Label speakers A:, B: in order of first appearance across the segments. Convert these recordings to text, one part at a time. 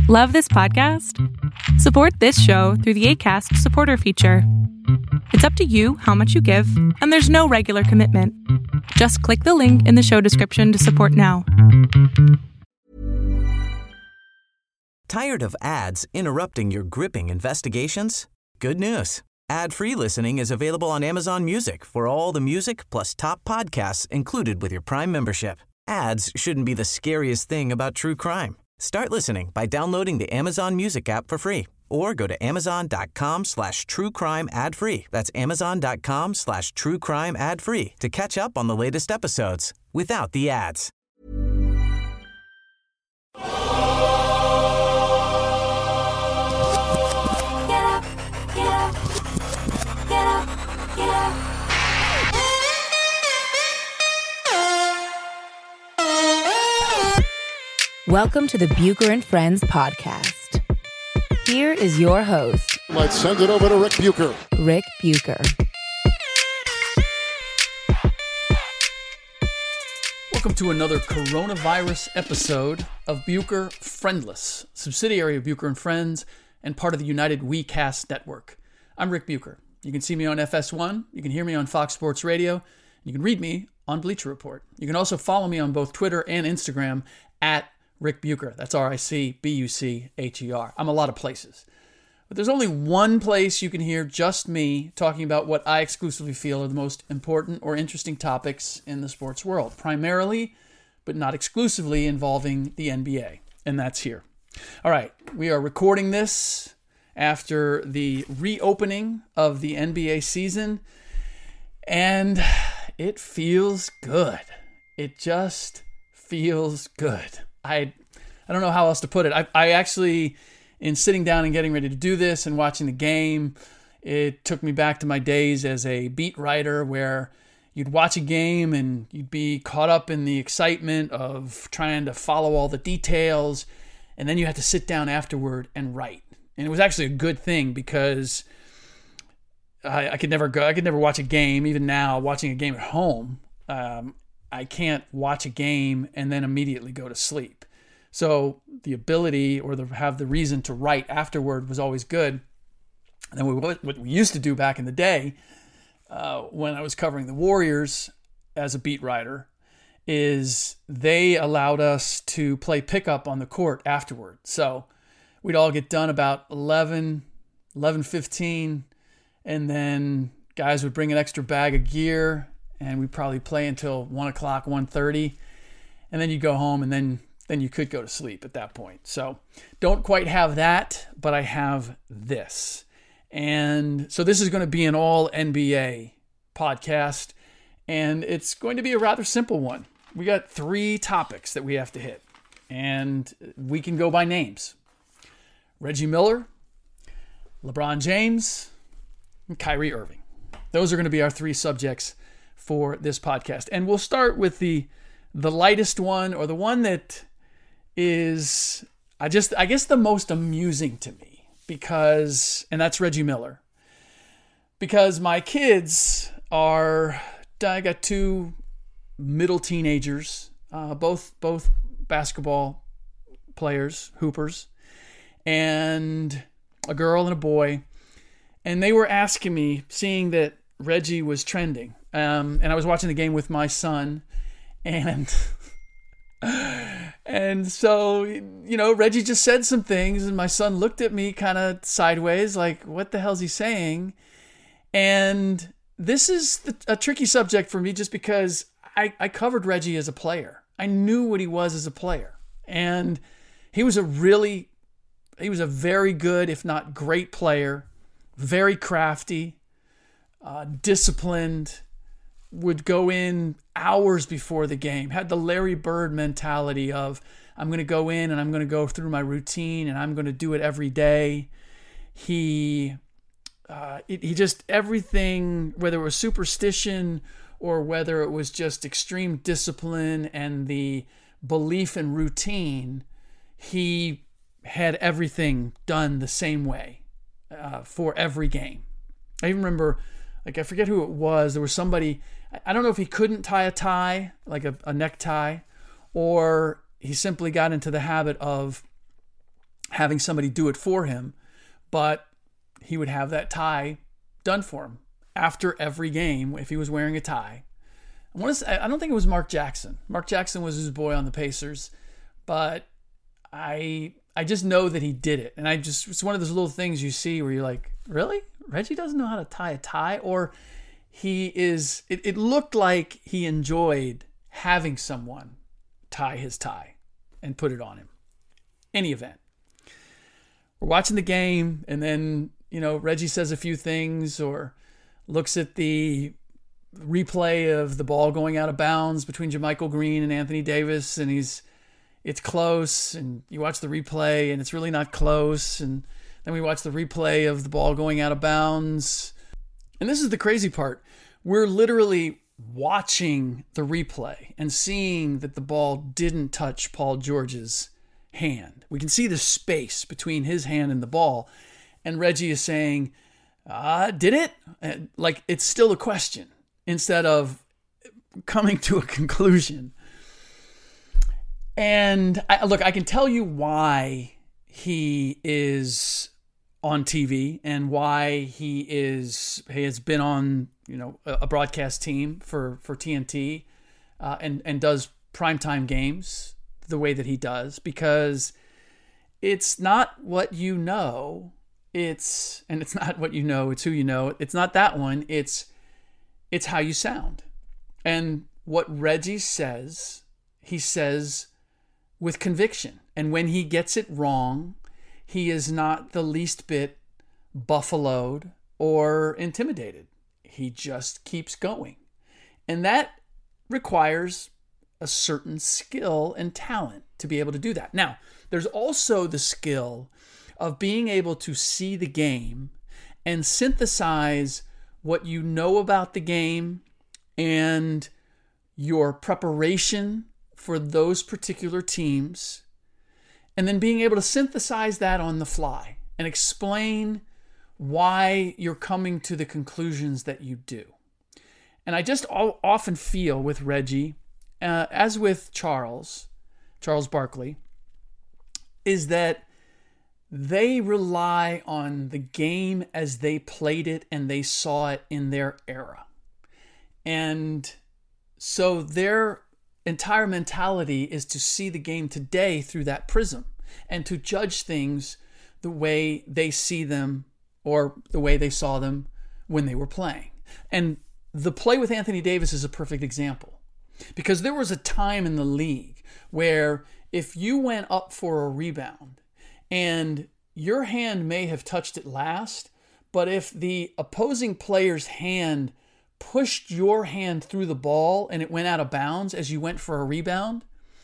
A: Love this podcast? Support this show through the Acast supporter feature. It's up to you how much you give, and there's no regular commitment. Just click the link in the show description to support now.
B: Tired of ads interrupting your gripping investigations? Good news. Ad-free listening is available on Amazon Music for all the music plus top podcasts included with your Prime membership. Ads shouldn't be the scariest thing about true crime. Start listening by downloading the Amazon Music app for free or go to amazon.com/truecrime ad-free. That's amazon.com/truecrime ad-free to catch up on the latest episodes without the ads.
C: Welcome to the Bucher and Friends podcast. Here is your host.
D: Let's send it over to Rick Bucher.
C: Rick Bucher.
E: Welcome to another coronavirus episode of Bucher Friendless, subsidiary of Bucher and Friends and part of the United WeCast network. I'm Rick Bucher. You can see me on FS1, you can hear me on Fox Sports Radio, and you can read me on Bleacher Report. You can also follow me on both Twitter and Instagram at Rick Bucher. That's RICBUCHER. I'm a lot of places. But there's only one place you can hear just me talking about what I exclusively feel are the most important or interesting topics in the sports world, primarily, but not exclusively, involving the NBA. And that's here. All right, we are recording this after the reopening of the NBA season, and it feels good. It just feels good. I don't know how else to put it. I actually, in sitting down and getting ready to do this and watching the game, it took me back to my days as a beat writer where you'd watch a game and you'd be caught up in the excitement of trying to follow all the details, and then you had to sit down afterward and write. And it was actually a good thing because I could never watch a game. Even now, watching a game at home, I can't watch a game and then immediately go to sleep. So the ability or have the reason to write afterward was always good. And then what we used to do back in the day when I was covering the Warriors as a beat writer is they allowed us to play pickup on the court afterward. So we'd all get done about 11:15, and then guys would bring an extra bag of gear, and we'd probably play until 1 o'clock, 1:30, and then you'd go home, and then you could go to sleep at that point. So don't quite have that, but I have this. And so this is going to be an all NBA podcast, and it's going to be a rather simple one. We got 3 topics that we have to hit, and we can go by names. Reggie Miller, LeBron James, and Kyrie Irving. Those are going to be our 3 subjects for this podcast. And we'll start with the lightest one, or the one that is, I guess the most amusing to me, and that's Reggie Miller. Because my kids I got 2 middle teenagers, both basketball players, hoopers, and a girl and a boy. And they were asking me, seeing that Reggie was trending. And I was watching the game with my son, and so, Reggie just said some things, and my son looked at me kind of sideways, like, what the hell's he saying? And this is a tricky subject for me just because I covered Reggie as a player. I knew what he was as a player, and he was a very good, if not great player, very crafty, disciplined, would go in hours before the game, had the Larry Bird mentality of, I'm going to go in and I'm going to go through my routine and I'm going to do it every day. He just, everything, whether it was superstition or whether it was just extreme discipline and the belief in routine, he had everything done the same way for every game. I even remember, I forget who it was. There was somebody, I don't know if he couldn't tie a tie, like a necktie, or he simply got into the habit of having somebody do it for him, but he would have that tie done for him after every game if he was wearing a tie. I don't think it was Mark Jackson. Mark Jackson was his boy on the Pacers, but I just know that he did it. And it's one of those little things you see where you're like, really? Reggie doesn't know how to tie a tie? Or it looked like he enjoyed having someone tie his tie and put it on him. Any event. We're watching the game, and then, Reggie says a few things or looks at the replay of the ball going out of bounds between JaMychal Green and Anthony Davis, and it's close, and you watch the replay and it's really not close, and then we watch the replay of the ball going out of bounds. And this is the crazy part. We're literally watching the replay and seeing that the ball didn't touch Paul George's hand. We can see the space between his hand and the ball, and Reggie is saying, did it? And like, it's still a question instead of coming to a conclusion. And I can tell you why he is on TV and why he has been on, a broadcast team for TNT and does primetime games the way that he does, because it's not what you know. It's not what you know. It's who you know. It's not that one. It's how you sound. And what Reggie says, he says with conviction. And when he gets it wrong, he is not the least bit buffaloed or intimidated. He just keeps going. And that requires a certain skill and talent to be able to do that. Now, there's also the skill of being able to see the game and synthesize what you know about the game and your preparation for those particular teams, and then being able to synthesize that on the fly and explain why you're coming to the conclusions that you do. And I just often feel with Reggie, as with Charles Barkley, is that they rely on the game as they played it and they saw it in their era. And so their entire mentality is to see the game today through that prism and to judge things the way they see them or the way they saw them when they were playing. And the play with Anthony Davis is a perfect example, because there was a time in the league where if you went up for a rebound and your hand may have touched it last, but if the opposing player's hand pushed your hand through the ball and it went out of bounds as you went for a rebound,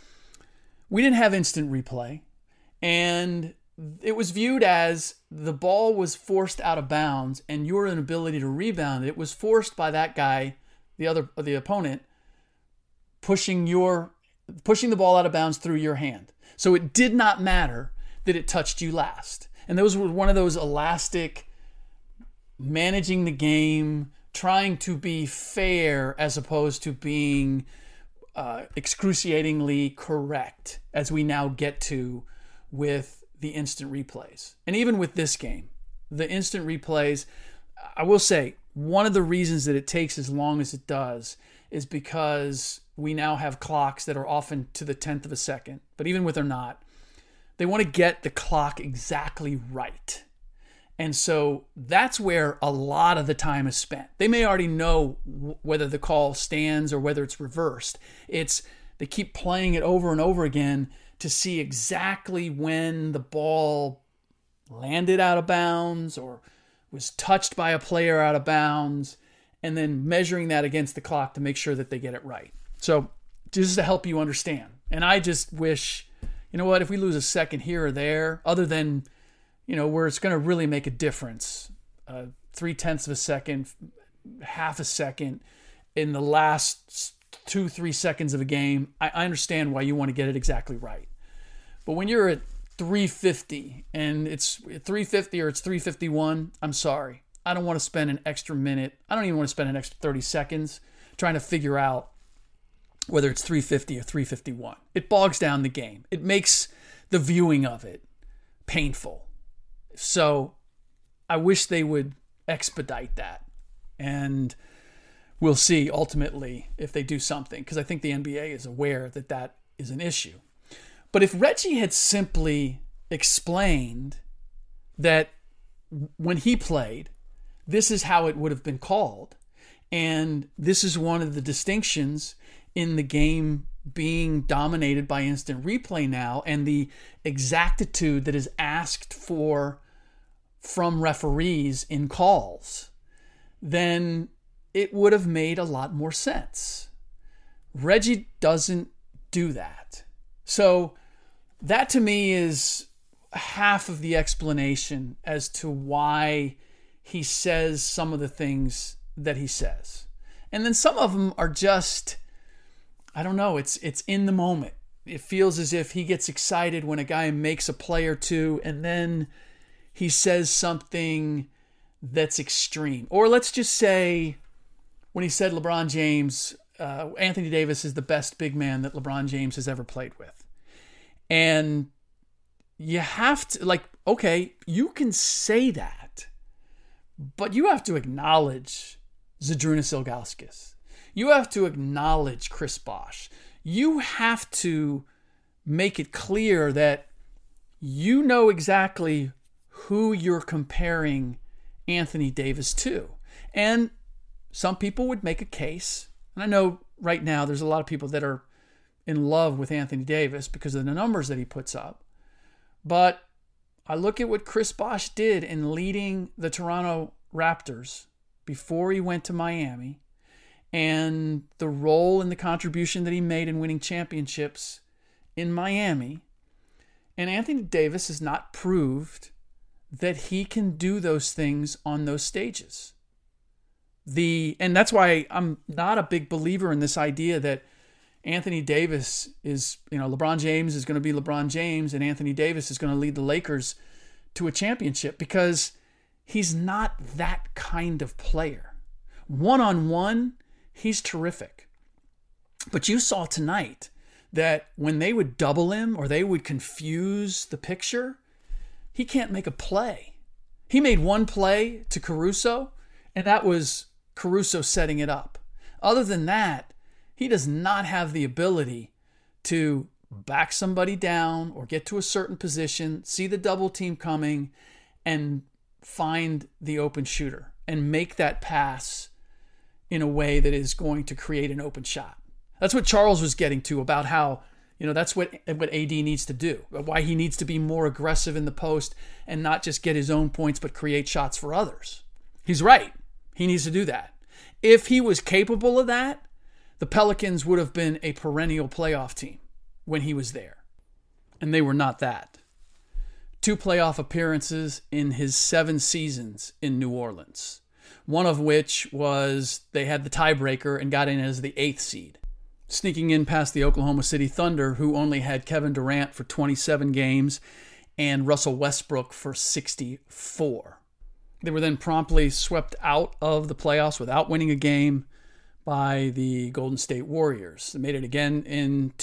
E: we didn't have instant replay. And it was viewed as the ball was forced out of bounds and your inability to rebound it was forced by that guy, the opponent, pushing the ball out of bounds through your hand. So it did not matter that it touched you last. And those were one of those elastic, managing the game, trying to be fair as opposed to being excruciatingly correct, as we now get to with the instant replays. And even with this game, the instant replays, I will say, one of the reasons that it takes as long as it does is because we now have clocks that are often to the 10th of a second. But even with or not, they want to get the clock exactly right. And so that's where a lot of the time is spent. They may already know whether the call stands or whether it's reversed. They keep playing it over and over again to see exactly when the ball landed out of bounds or was touched by a player out of bounds, and then measuring that against the clock to make sure that they get it right. So just to help you understand. And I just wish, if we lose a second here or there, other than, where it's going to really make a difference, 0.3 of a second, half a second in the last 2-3 seconds of a game, I understand why you want to get it exactly right. But when you're at 350 and it's 350 or it's 351, I'm sorry. I don't want to spend an extra minute. I don't even want to spend an extra 30 seconds trying to figure out whether it's 350 or 351. It bogs down the game. It makes the viewing of it painful. So I wish they would expedite that. And we'll see ultimately if they do something, because I think the NBA is aware that that is an issue. But if Reggie had simply explained that when he played, this is how it would have been called, and this is one of the distinctions in the game being dominated by instant replay now, and the exactitude that is asked for from referees in calls, then it would have made a lot more sense. Reggie doesn't do that. So that to me is half of the explanation as to why he says some of the things that he says. And then some of them are just, I don't know, it's in the moment. It feels as if he gets excited when a guy makes a play or two, and then he says something that's extreme. Or let's just say when he said LeBron James, Anthony Davis is the best big man that LeBron James has ever played with. And you have to, like, okay, you can say that, but you have to acknowledge Zydrunas Ilgauskas. You have to acknowledge Chris Bosh. You have to make it clear that you know exactly who you're comparing Anthony Davis to. And some people would make a case, and I know right now there's a lot of people that are in love with Anthony Davis because of the numbers that he puts up. But I look at what Chris Bosh did in leading the Toronto Raptors before he went to Miami, and the role and the contribution that he made in winning championships in Miami. And Anthony Davis has not proved that he can do those things on those stages. And that's why I'm not a big believer in this idea that Anthony Davis is, LeBron James is going to be LeBron James and Anthony Davis is going to lead the Lakers to a championship, because he's not that kind of player. One-on-one, he's terrific. But you saw tonight that when they would double him or they would confuse the picture, he can't make a play. He made one play to Caruso, and that was Caruso setting it up. Other than that, he does not have the ability to back somebody down or get to a certain position, see the double team coming, and find the open shooter and make that pass in a way that is going to create an open shot. That's what Charles was getting to about how, that's what AD needs to do, why he needs to be more aggressive in the post and not just get his own points, but create shots for others. He's right. He needs to do that. If he was capable of that, the Pelicans would have been a perennial playoff team when he was there. And they were not that. 2 playoff appearances in his 7 seasons in New Orleans. One of which was they had the tiebreaker and got in as the 8th seed, sneaking in past the Oklahoma City Thunder, who only had Kevin Durant for 27 games and Russell Westbrook for 64. They were then promptly swept out of the playoffs without winning a game by the Golden State Warriors. They made it again in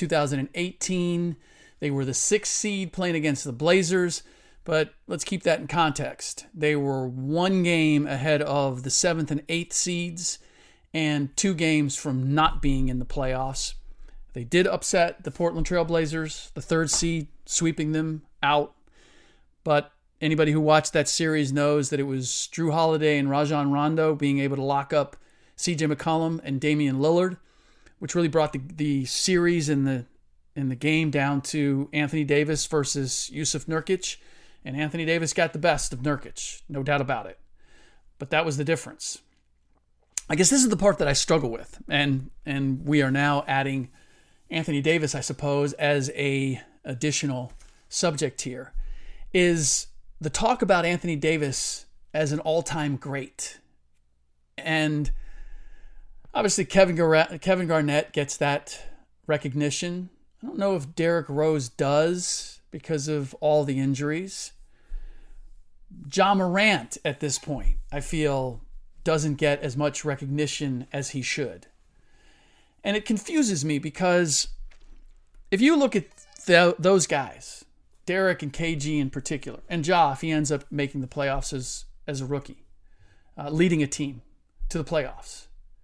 E: 2018. They were the 6th seed playing against the Blazers, but let's keep that in context. They were 1 game ahead of the 7th and 8th seeds and 2 games from not being in the playoffs. They did upset the Portland Trail Blazers, the 3rd seed, sweeping them out. But anybody who watched that series knows that it was Jrue Holiday and Rajon Rondo being able to lock up CJ McCollum and Damian Lillard, which really brought the series in the game down to Anthony Davis versus Jusuf Nurkic. And Anthony Davis got the best of Nurkic, no doubt about it. But that was the difference. I guess this is the part that I struggle with. And we are now adding Anthony Davis, I suppose, as a additional subject here, is the talk about Anthony Davis as an all-time great. And obviously Kevin Garnett gets that recognition. I don't know if Derrick Rose does because of all the injuries. Ja Morant at this point, I feel, doesn't get as much recognition as he should. And it confuses me because if you look at those guys, Derek and KG in particular, and Ja, if he ends up making the playoffs as a rookie, leading a team to the playoffs,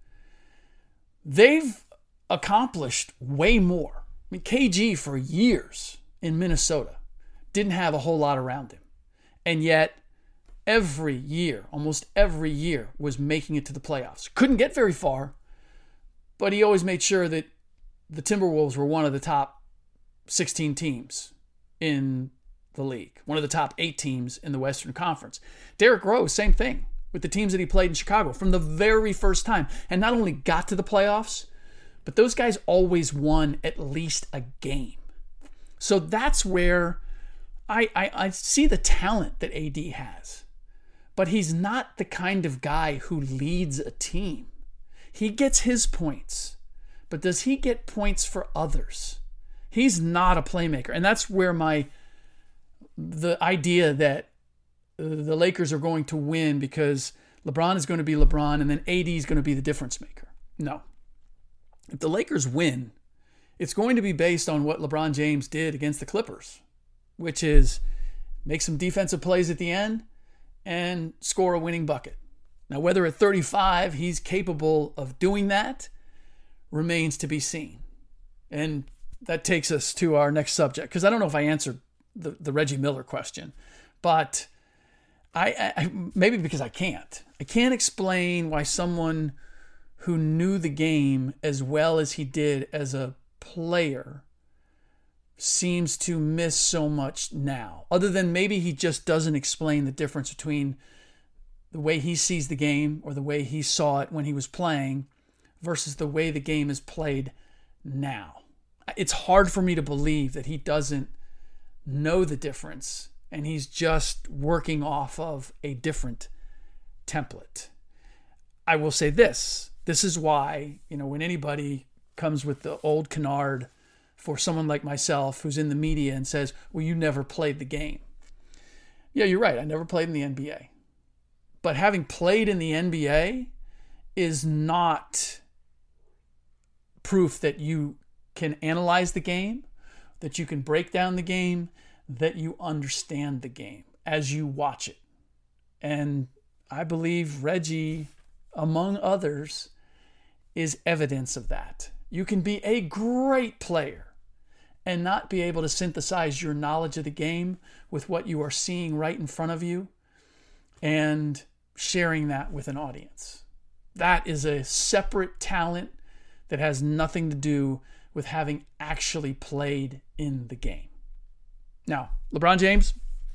E: they've accomplished way more. I mean, KG for years in Minnesota didn't have a whole lot around him. And yet, every year, almost every year, was making it to the playoffs. Couldn't get very far, but he always made sure that the Timberwolves were one of the top 16 teams in the league, one of the top 8 teams in the Western Conference. Derrick Rose, same thing with the teams that he played in Chicago from the very first time, and not only got to the playoffs, but those guys always won at least a game. So that's where I see the talent that AD has. But he's not the kind of guy who leads a team. He gets his points, but does he get points for others? He's not a playmaker. And that's where the idea that the Lakers are going to win because LeBron is going to be LeBron and then AD is going to be the difference maker. No. If the Lakers win, it's going to be based on what LeBron James did against the Clippers, which is make some defensive plays at the end and score a winning bucket. Now, whether at 35 he's capable of doing that remains to be seen. And that takes us to our next subject, because I don't know if I answered the Reggie Miller question, but I maybe because I can't explain why someone who knew the game as well as he did as a player seems to miss so much now, other than maybe he just doesn't explain the difference between the way he sees the game or the way he saw it when he was playing versus the way the game is played now. It's hard for me to believe that he doesn't know the difference and he's just working off of a different template. I will say this is why, when anybody comes with the old canard for someone like myself who's in the media and says, well, you never played the game. Yeah, you're right. I never played in the NBA. But having played in the NBA is not proof that you can analyze the game, that you can break down the game, that you understand the game as you watch it. And I believe Reggie, among others, is evidence of that. You can be a great player and not be able to synthesize your knowledge of the game with what you are seeing right in front of you and sharing that with an audience. That is a separate talent that has nothing to do with having actually played in the game. Now, LeBron James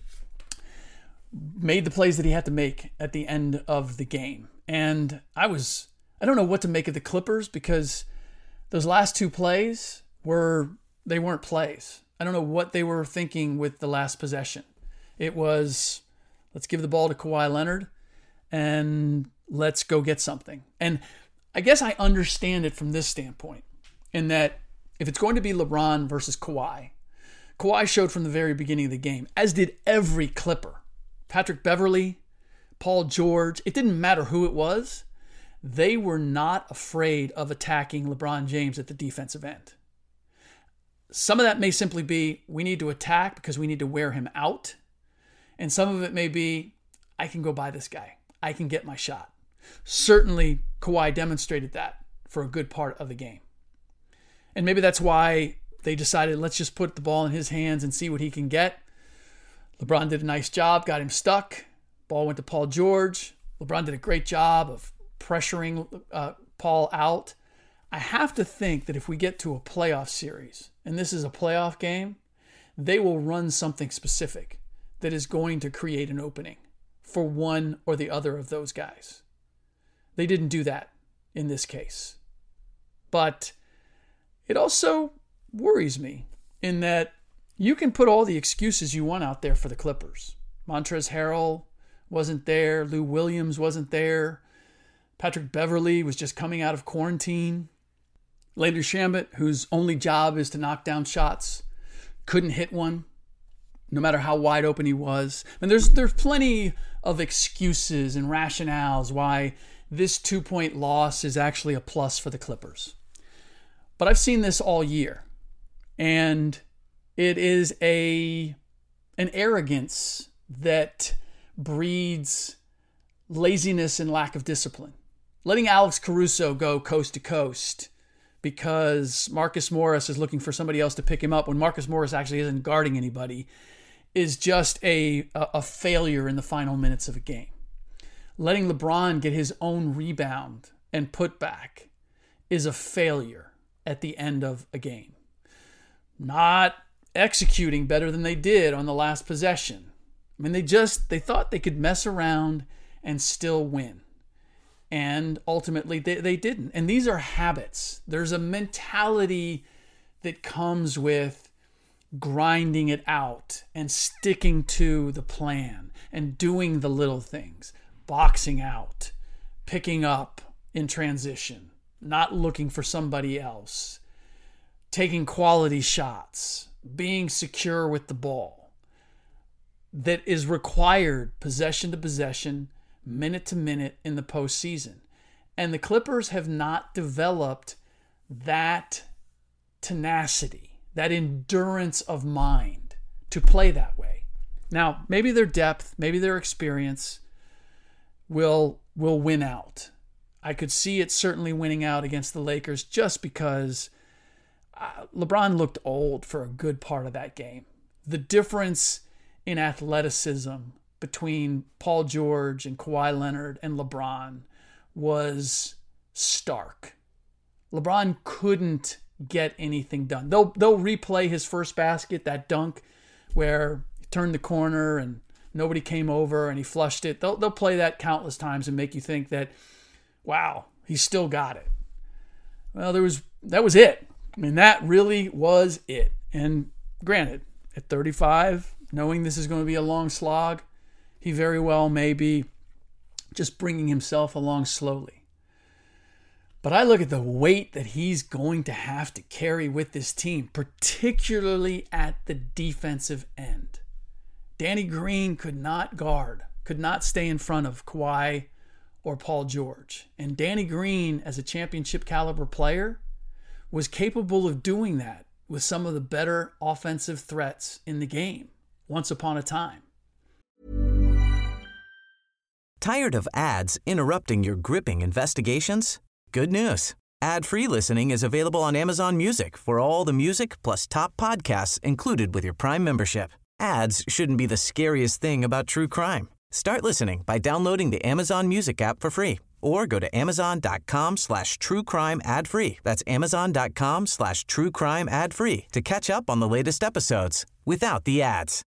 E: made the plays that he had to make at the end of the game. And I don't know what to make of the Clippers, because those last 2 plays they weren't plays. I don't know what they were thinking with the last possession. It was, let's give the ball to Kawhi Leonard and let's go get something. And I guess I understand it from this standpoint, in that if it's going to be LeBron versus Kawhi showed from the very beginning of the game, as did every Clipper. Patrick Beverley, Paul George, it didn't matter who it was. They were not afraid of attacking LeBron James at the defensive end. Some of that may simply be, we need to attack because we need to wear him out. And some of it may be, I can go by this guy. I can get my shot. Certainly, Kawhi demonstrated that for a good part of the game. And maybe that's why they decided, let's just put the ball in his hands and see what he can get. LeBron did a nice job, got him stuck. Ball went to Paul George. LeBron did a great job of pressuring Paul out. I have to think that if we get to a playoff series, and this is a playoff game, they will run something specific that is going to create an opening for one or the other of those guys. They didn't do that in this case. But it also worries me in that you can put all the excuses you want out there for the Clippers. Montrezl Harrell wasn't there. Lou Williams wasn't there. Patrick Beverley was just coming out of quarantine. Landry Shamet, whose only job is to knock down shots, couldn't hit one, no matter how wide open he was. And there's plenty of excuses and rationales why this 2-point loss is actually a plus for the Clippers. But I've seen this all year, and it is a an arrogance that breeds laziness and lack of discipline. Letting Alex Caruso go coast to coast because Marcus Morris is looking for somebody else to pick him up when Marcus Morris actually isn't guarding anybody is just a failure in the final minutes of a game. Letting LeBron get his own rebound and putback is a failure at the end of a game. Not executing better than they did on the last possession. I mean, they thought they could mess around and still win. And ultimately, they didn't. And these are habits. There's a mentality that comes with grinding it out and sticking to the plan and doing the little things. Boxing out, picking up in transition, not looking for somebody else, taking quality shots, being secure with the ball. That is required possession to possession, minute to minute in the postseason. And the Clippers have not developed that tenacity, that endurance of mind to play that way. Now, maybe their depth, maybe their experience will win out. I could see it certainly winning out against the Lakers just because LeBron looked old for a good part of that game. The difference in athleticism between Paul George and Kawhi Leonard and LeBron was stark. LeBron couldn't get anything done. They'll replay his first basket, that dunk where he turned the corner and nobody came over and he flushed it. They'll play that countless times and make you think that, wow, he still got it. Well, that was it. I mean, that really was it. And granted, at 35, knowing this is going to be a long slog, he very well may be just bringing himself along slowly. But I look at the weight that he's going to have to carry with this team, particularly at the defensive end. Danny Green could not guard, could not stay in front of Kawhi or Paul George. And Danny Green, as a championship caliber player, was capable of doing that with some of the better offensive threats in the game once upon a time.
B: Tired of ads interrupting your gripping investigations? Good news. Ad-free listening is available on Amazon Music for all the music plus top podcasts included with your Prime membership. Ads shouldn't be the scariest thing about true crime. Start listening by downloading the Amazon Music app for free or go to amazon.com/truecrime ad-free. That's amazon.com/truecrime ad-free to catch up on the latest episodes without the ads.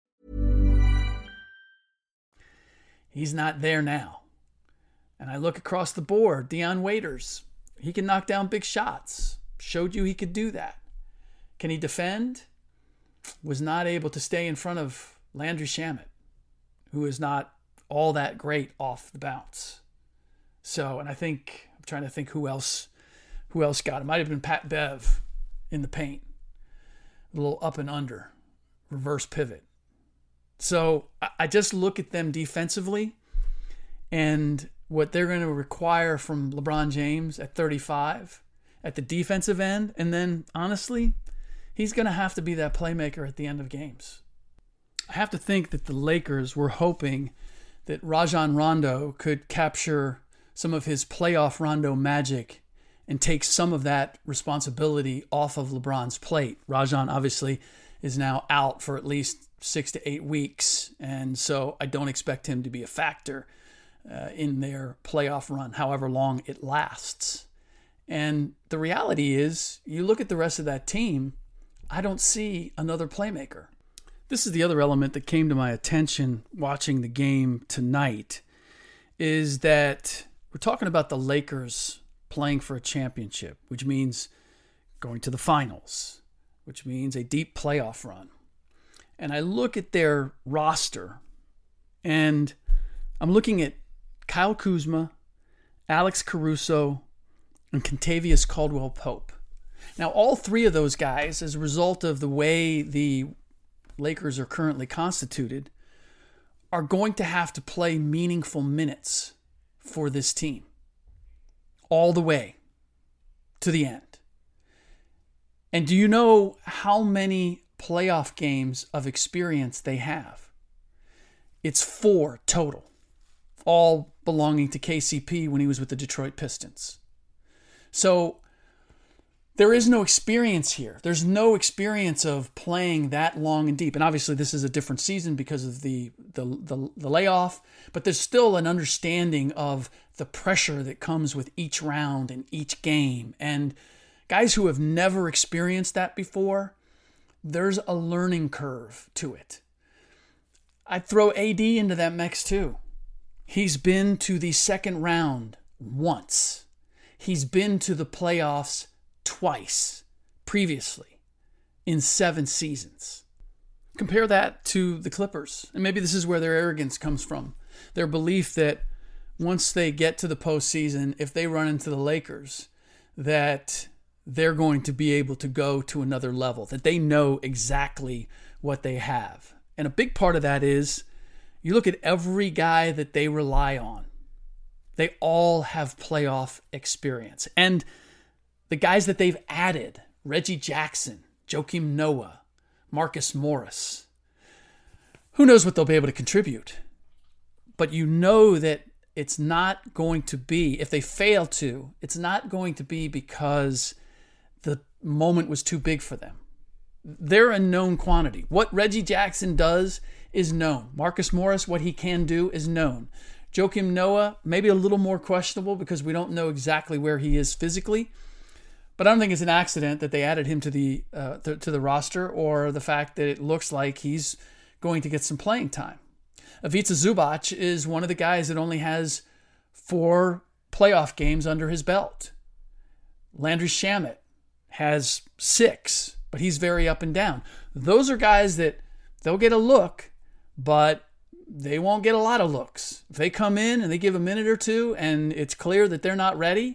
E: He's not there now. And I look across the board, Dion Waiters, he can knock down big shots. Showed you he could do that. Can he defend? Was not able to stay in front of Landry Shamet, who is not all that great off the bounce. So, and I'm trying to think who else got it. Might have been Pat Bev in the paint. A little up and under, reverse pivot. So I just look at them defensively and what they're going to require from LeBron James at 35 at the defensive end. And then, honestly, he's going to have to be that playmaker at the end of games. I have to think that the Lakers were hoping that Rajon Rondo could capture some of his playoff Rondo magic and take some of that responsibility off of LeBron's plate. Rajon obviously is now out for at least 6 to 8 weeks, and so I don't expect him to be a factor in their playoff run, however long it lasts. And the reality is, you look at the rest of that team, I don't see another playmaker. This is the other element that came to my attention watching the game tonight, is that we're talking about the Lakers playing for a championship, which means going to the finals, which means a deep playoff run. And I look at their roster, and I'm looking at Kyle Kuzma, Alex Caruso, and Kentavious Caldwell-Pope. Now, all three of those guys, as a result of the way the Lakers are currently constituted, are going to have to play meaningful minutes for this team all the way to the end. And do you know how many playoff games of experience they have. It's 4 total, all belonging to KCP when he was with the Detroit Pistons. So there is no experience here. There's no experience of playing that long and deep. And obviously this is a different season because of the layoff, but there's still an understanding of the pressure that comes with each round and each game. And guys who have never experienced that before, there's a learning curve to it. I'd throw AD into that mix too. He's been to the second round once. He's been to the playoffs twice previously in 7 seasons. Compare that to the Clippers. And maybe this is where their arrogance comes from. Their belief that once they get to the postseason, if they run into the Lakers, that they're going to be able to go to another level, that they know exactly what they have. And a big part of that is you look at every guy that they rely on. They all have playoff experience. And the guys that they've added, Reggie Jackson, Joakim Noah, Marcus Morris, who knows what they'll be able to contribute. But you know that it's not going to be, if they fail to, it's not going to be because the moment was too big for them. They're a known quantity. What Reggie Jackson does is known. Marcus Morris, what he can do is known. Joakim Noah, maybe a little more questionable because we don't know exactly where he is physically. But I don't think it's an accident that they added him to the roster, or the fact that it looks like he's going to get some playing time. Ivica Zubac is one of the guys that only has 4 playoff games under his belt. Landry Shamet has 6, but he's very up and down. Those are guys that they'll get a look, but they won't get a lot of looks. If they come in and they give a minute or two and it's clear that they're not ready,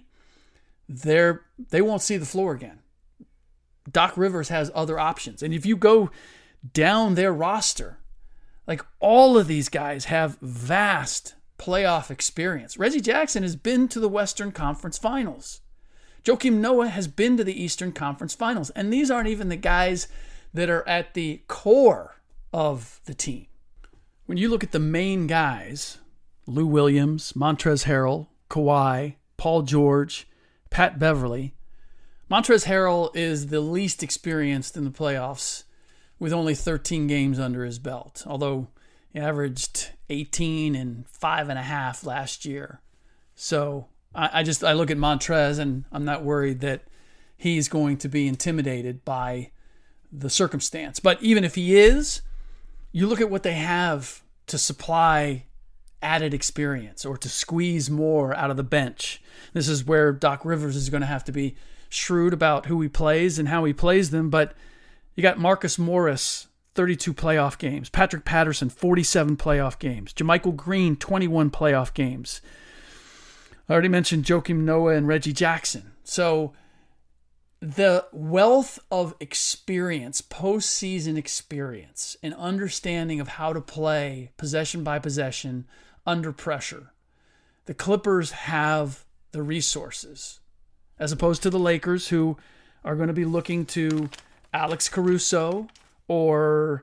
E: they won't see the floor again. Doc Rivers has other options. And if you go down their roster, like all of these guys have vast playoff experience. Reggie Jackson has been to the Western Conference Finals. Joakim Noah has been to the Eastern Conference Finals. And these aren't even the guys that are at the core of the team. When you look at the main guys, Lou Williams, Montrezl Harrell, Kawhi, Paul George, Pat Beverly, Montrezl Harrell is the least experienced in the playoffs with only 13 games under his belt, although he averaged 18 and 5.5 last year. So I look at Montrez and I'm not worried that he's going to be intimidated by the circumstance. But even if he is, you look at what they have to supply added experience or to squeeze more out of the bench. This is where Doc Rivers is going to have to be shrewd about who he plays and how he plays them. But you got Marcus Morris, 32 playoff games. Patrick Patterson, 47 playoff games. JaMychal Green, 21 playoff games. I already mentioned Joakim Noah and Reggie Jackson. So the wealth of experience, postseason experience, and understanding of how to play possession by possession under pressure, the Clippers have the resources, as opposed to the Lakers, who are going to be looking to Alex Caruso or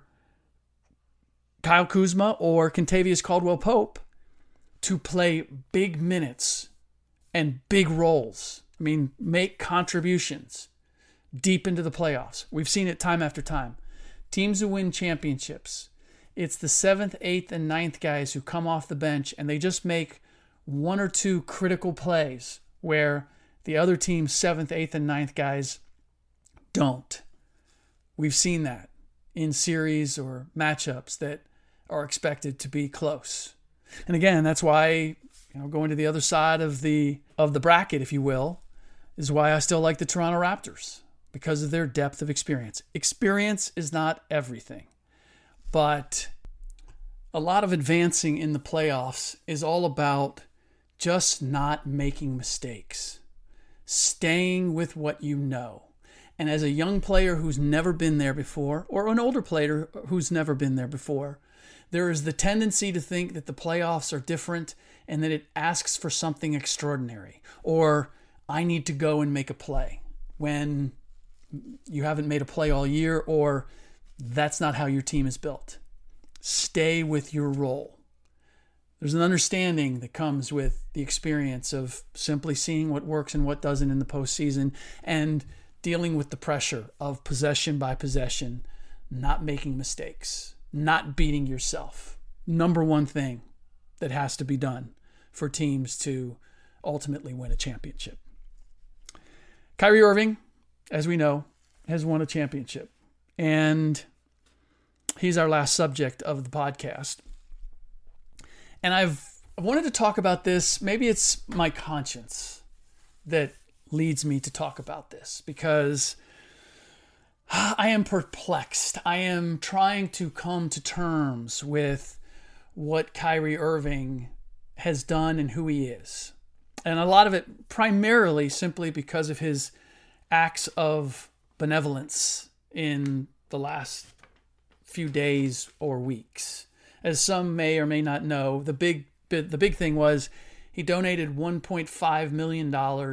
E: Kyle Kuzma or Kentavious Caldwell-Pope to play big minutes and big roles. I mean, make contributions deep into the playoffs. We've seen it time after time. Teams who win championships, it's the 7th, 8th, and 9th guys who come off the bench and they just make 1 or 2 critical plays where the other team's 7th, 8th, and 9th guys don't. We've seen that in series or matchups that are expected to be close. And again, that's why, going to the other side of the bracket, if you will, is why I still like the Toronto Raptors, because of their depth of experience. Experience is not everything, but a lot of advancing in the playoffs is all about just not making mistakes, staying with what you know. And as a young player who's never been there before, or an older player who's never been there before, there is the tendency to think that the playoffs are different and that it asks for something extraordinary, or I need to go and make a play when you haven't made a play all year, or That's not how your team is built. Stay with your role. There's an understanding that comes with the experience of simply seeing what works and what doesn't in the postseason and dealing with the pressure of possession by possession, not making mistakes, not beating yourself. Number one thing that has to be done for teams to ultimately win a championship. Kyrie Irving, as we know, has won a championship. And he's our last subject of the podcast. And I've wanted to talk about this. Maybe it's my conscience that leads me to talk about this, because I am perplexed. I am trying to come to terms with what Kyrie Irving has done and who he is. And a lot of it primarily simply because of his acts of benevolence in the last few days or weeks. As some may or may not know, the big thing was he donated $1.5 million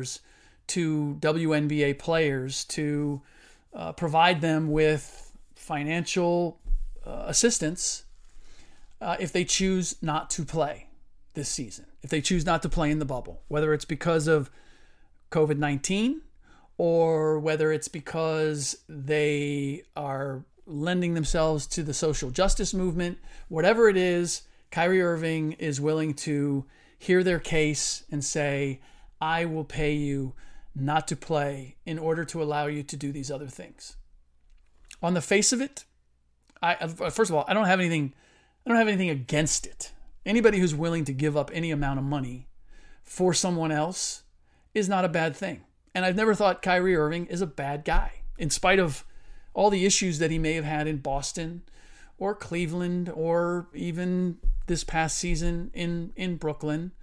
E: to WNBA players to provide them with financial assistance if they choose not to play this season, if they choose not to play in the bubble, whether it's because of COVID-19 or whether it's because they are lending themselves to the social justice movement. Whatever it is, Kyrie Irving is willing to hear their case and say, I will pay you not to play in order to allow you to do these other things. On the face of it, first of all, I don't have anything against it. Anybody who's willing to give up any amount of money for someone else is not a bad thing. And I've never thought Kyrie Irving is a bad guy, in spite of all the issues that he may have had in Boston or Cleveland or even this past season in Brooklyn.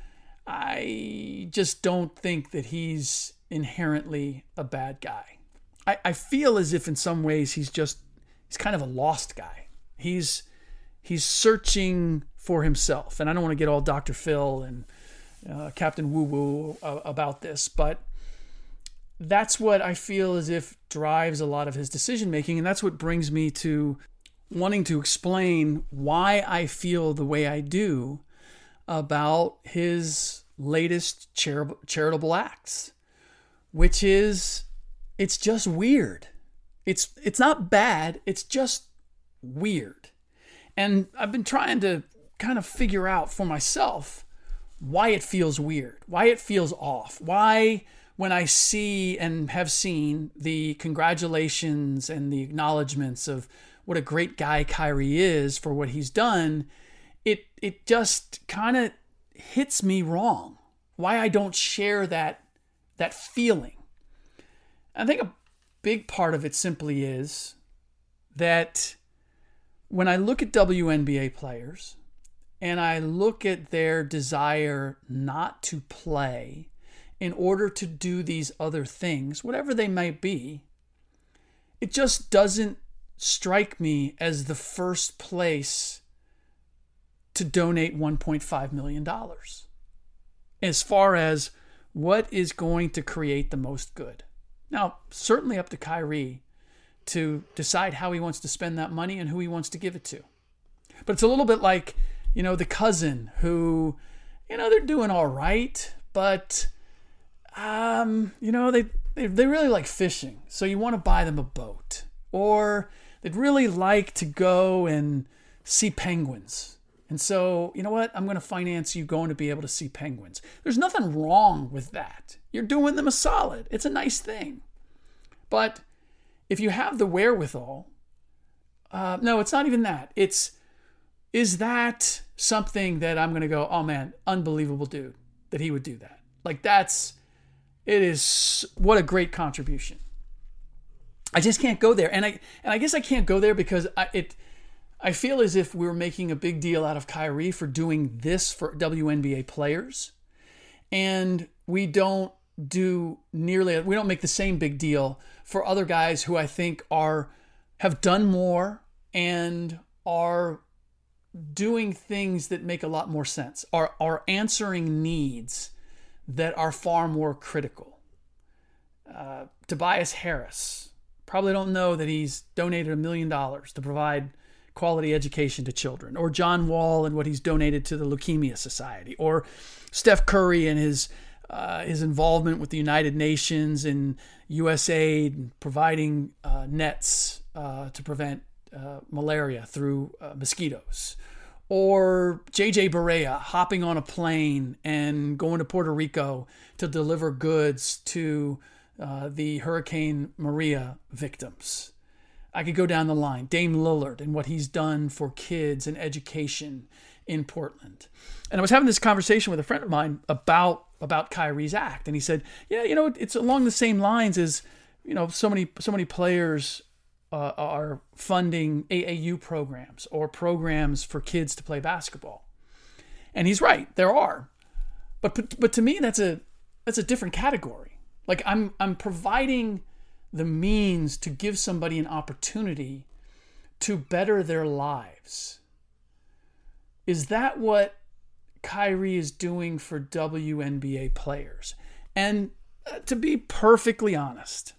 E: I just don't think that he's inherently a bad guy. I feel as if in some ways he's kind of a lost guy. He's searching for himself. And I don't want to get all Dr. Phil and Captain Woo-Woo about this, but that's what I feel as if drives a lot of his decision making. And that's what brings me to wanting to explain why I feel the way I do about his latest charitable acts, which is, it's just weird. It's not bad. It's just weird. And I've been trying to kind of figure out for myself why it feels weird, why it feels off, why when I see and have seen the congratulations and the acknowledgments of what a great guy Kyrie is for what he's done, it just kind of hits me wrong. Why I don't share that feeling. I think a big part of it simply is that when I look at WNBA players and I look at their desire not to play in order to do these other things, whatever they might be, it just doesn't strike me as the first place to donate $1.5 million as far as what is going to create the most good. Now, certainly up to Kyrie to decide how he wants to spend that money and who he wants to give it to. But it's a little bit like, the cousin who, they're doing all right, but, they really like fishing. So you want to buy them a boat. Or they'd really like to go and see penguins. And so, you know what? I'm going to finance you going to be able to see penguins. There's nothing wrong with that. You're doing them a solid. It's a nice thing. But if you have the wherewithal, no, it's not even that. Is that something that I'm going to go, oh man, unbelievable dude that he would do that. Like what a great contribution. I just can't go there. And I guess I can't go there because I feel as if we're making a big deal out of Kyrie for doing this for WNBA players. And we don't make the same big deal for other guys who I think have done more and are doing things that make a lot more sense, are answering needs that are far more critical. Tobias Harris, probably don't know that he's donated $1 million to provide quality education to children, or John Wall and what he's donated to the Leukemia Society, or Steph Curry and his involvement with the United Nations and USAID and providing nets to prevent malaria through mosquitoes, or JJ Barea hopping on a plane and going to Puerto Rico to deliver goods to the Hurricane Maria victims. I could go down the line. Dame Lillard and what he's done for kids and education in Portland. And I was having this conversation with a friend of mine about Kyrie's act, and he said, "Yeah, it's along the same lines as, so many players are funding AAU programs or programs for kids to play basketball." And he's right, there are, but to me that's a different category. Like I'm providing the means to give somebody an opportunity to better their lives. Is that what Kyrie is doing for WNBA players? And to be perfectly honest,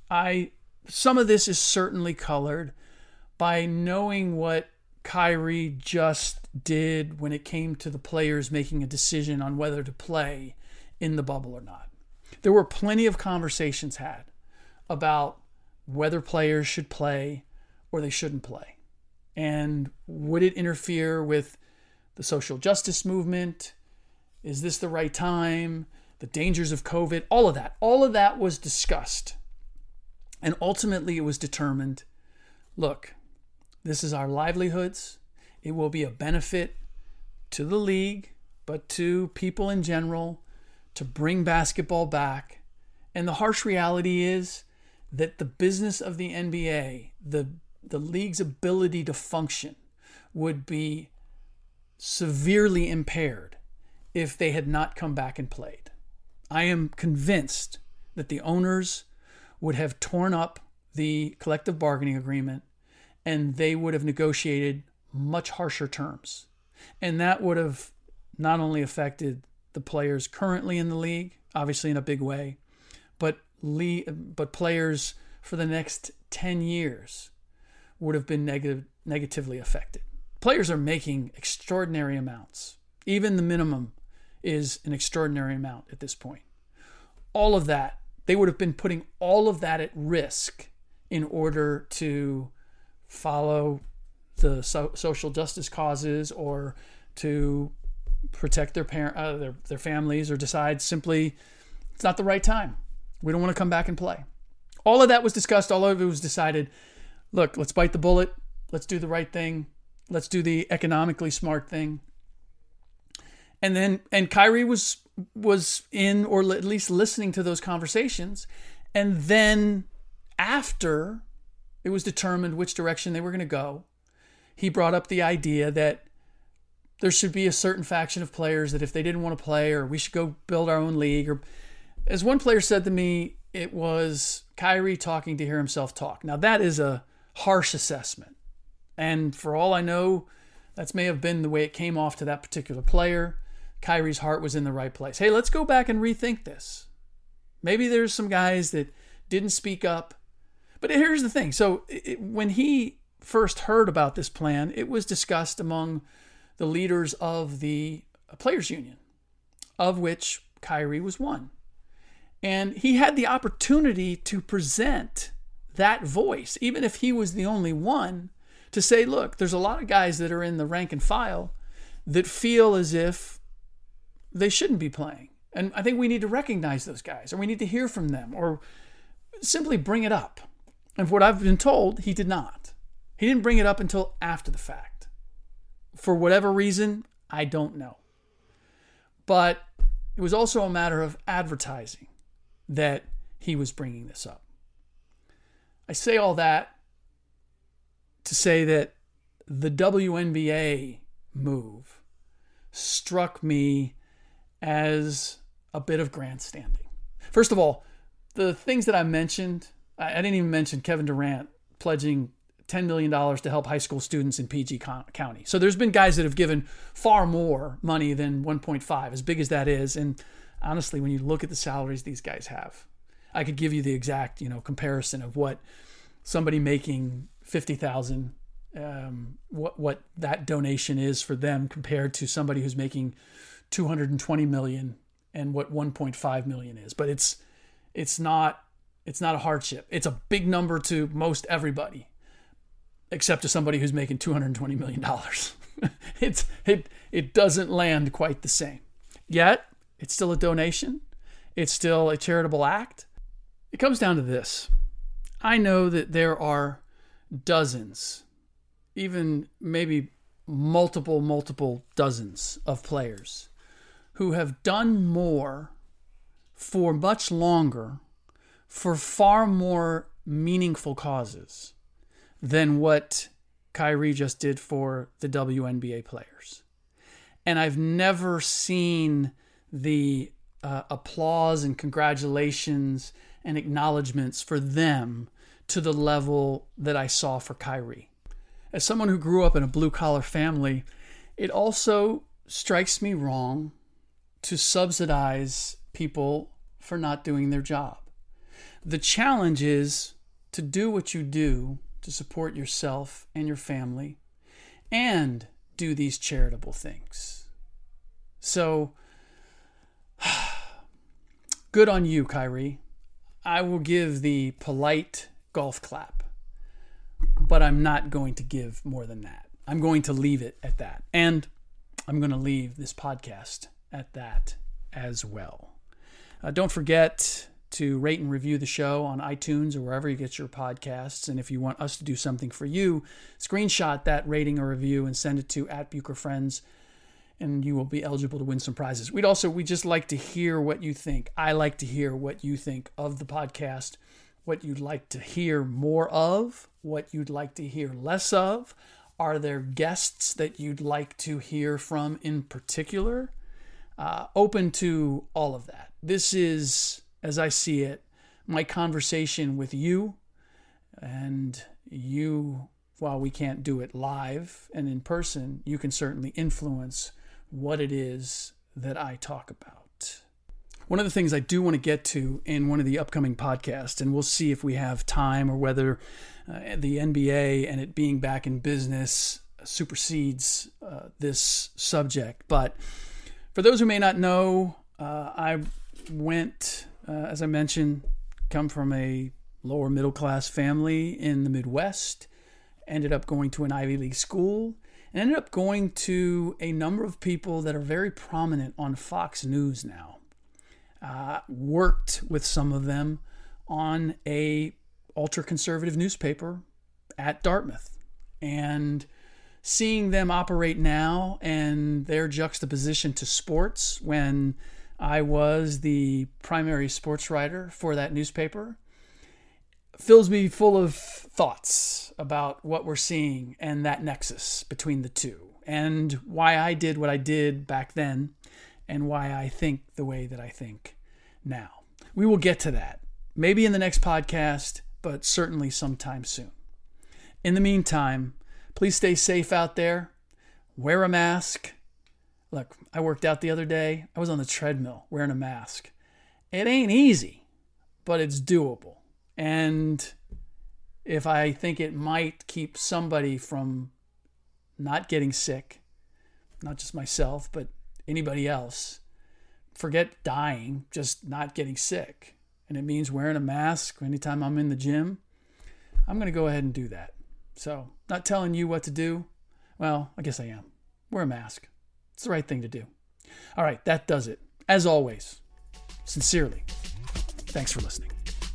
E: some of this is certainly colored by knowing what Kyrie just did when it came to the players making a decision on whether to play in the bubble or not. There were plenty of conversations had about whether players should play or they shouldn't play. And would it interfere with the social justice movement? Is this the right time? The dangers of COVID? All of that was discussed. And ultimately it was determined, look, this is our livelihoods. It will be a benefit to the league, but to people in general, to bring basketball back. And the harsh reality is that the business of the NBA, the league's ability to function, would be severely impaired if they had not come back and played. I am convinced that the owners would have torn up the collective bargaining agreement and they would have negotiated much harsher terms. And that would have not only affected the players currently in the league, obviously in a big way, but players for the next 10 years would have been negatively affected. Players are making extraordinary amounts. Even the minimum is an extraordinary amount at this point. All of that, they would have been putting all of that at risk in order to follow the social justice causes or to protect their families, or decide simply it's not the right time. We don't want to come back and play. All of that was discussed. All of it was decided. Look, let's bite the bullet. Let's do the right thing. Let's do the economically smart thing. And Kyrie was in, or at least listening to those conversations. And then after it was determined which direction they were going to go, he brought up the idea that there should be a certain faction of players that if they didn't want to play, or we should go build our own league, or as one player said to me, it was Kyrie talking to hear himself talk. Now that is a harsh assessment. And for all I know, that may have been the way it came off to that particular player. Kyrie's heart was in the right place. Hey, let's go back and rethink this. Maybe there's some guys that didn't speak up. But here's the thing. So when he first heard about this plan, it was discussed among the leaders of the Players Union, of which Kyrie was one. And he had the opportunity to present that voice, even if he was the only one, to say, look, there's a lot of guys that are in the rank and file that feel as if they shouldn't be playing. And I think we need to recognize those guys, or we need to hear from them, or simply bring it up. And what I've been told, he did not. He didn't bring it up until after the fact. For whatever reason, I don't know. But it was also a matter of advertising that he was bringing this up. I say all that to say that the WNBA move struck me as a bit of grandstanding. First of all, the things that I mentioned, I didn't even mention Kevin Durant pledging $10 million to help high school students in PG County. So there's been guys that have given far more money than 1.5, as big as that is. And honestly, when you look at the salaries these guys have, I could give you the exact, comparison of what somebody making $50,000, what that donation is for them compared to somebody who's making $220 million and what $1.5 million is. But it's not a hardship. It's a big number to most everybody, except to somebody who's making $220 million. It doesn't land quite the same. Yet, it's still a donation. It's still a charitable act. It comes down to this. I know that there are dozens, even maybe multiple dozens of players who have done more for much longer, for far more meaningful causes than what Kyrie just did for the WNBA players. And I've never seen the applause and congratulations and acknowledgments for them to the level that I saw for Kyrie. As someone who grew up in a blue-collar family, it also strikes me wrong to subsidize people for not doing their job. The challenge is to do what you do to support yourself and your family and do these charitable things. So, good on you, Kyrie. I will give the polite golf clap, but I'm not going to give more than that. I'm going to leave it at that. And I'm going to leave this podcast at that as well. Don't forget to rate and review the show on iTunes or wherever you get your podcasts. And if you want us to do something for you, screenshot that rating or review and send it to @BucherFriends, and you will be eligible to win some prizes. We just like to hear what you think. I like to hear what you think of the podcast, what you'd like to hear more of, what you'd like to hear less of. Are there guests that you'd like to hear from in particular? Open to all of that. This is, as I see it, my conversation with you. And you, while we can't do it live and in person, you can certainly influence what it is that I talk about. One of the things I do want to get to in one of the upcoming podcasts, and we'll see if we have time or whether the NBA and it being back in business supersedes this subject. But for those who may not know, I went, as I mentioned, come from a lower middle class family in the Midwest, ended up going to an Ivy League school, and ended up going to a number of people that are very prominent on Fox News now. Worked with some of them on a ultra-conservative newspaper at Dartmouth. And seeing them operate now and their juxtaposition to sports when I was the primary sports writer for that newspaper fills me full of thoughts about what we're seeing and that nexus between the two and why I did what I did back then and why I think the way that I think now. We will get to that, maybe in the next podcast, but certainly sometime soon. In the meantime, please stay safe out there. Wear a mask. Look, I worked out the other day. I was on the treadmill wearing a mask. It ain't easy, but it's doable. And if I think it might keep somebody from not getting sick, not just myself, but anybody else, forget dying, just not getting sick. And it means wearing a mask anytime I'm in the gym, I'm going to go ahead and do that. So, not telling you what to do. Well, I guess I am. Wear a mask. It's the right thing to do. All right, that does it. As always, sincerely, thanks for listening.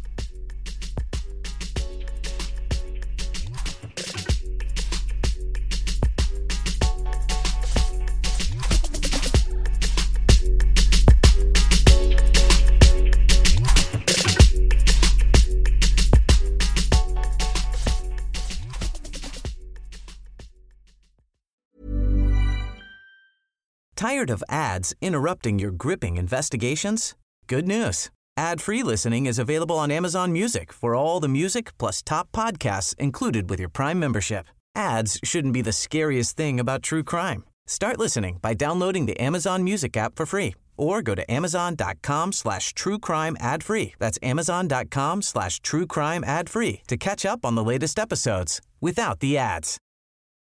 B: Tired of ads interrupting your gripping investigations? Good news. Ad-free listening is available on Amazon Music for all the music plus top podcasts included with your Prime membership. Ads shouldn't be the scariest thing about true crime. Start listening by downloading the Amazon Music app for free Or go to amazon.com/truecrime ad-free. That's amazon.com/truecrime ad-free to catch up on the latest episodes without the ads.